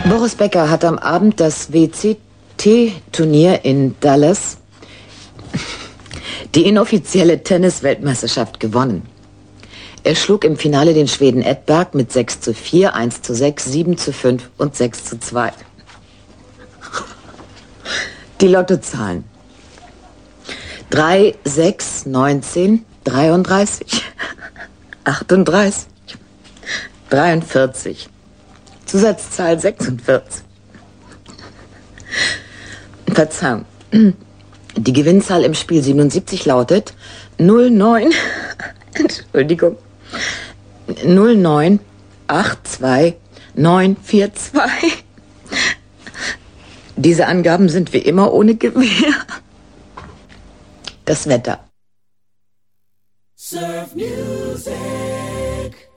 Boris Becker hat am Abend das WCT-Turnier in Dallas, die inoffizielle Tennis-Weltmeisterschaft, gewonnen. Er schlug im Finale den Schweden Edberg mit 6:4, 1:6, 7:5 und 6:2. Die Lottozahlen: 3, 6, 19, 33, 38, 43. Zusatzzahl 46. Verzeihung. Die Gewinnzahl im Spiel 77 lautet 09, Entschuldigung, 0982942. Diese Angaben sind wie immer ohne Gewähr. Das Wetter. Surf Music.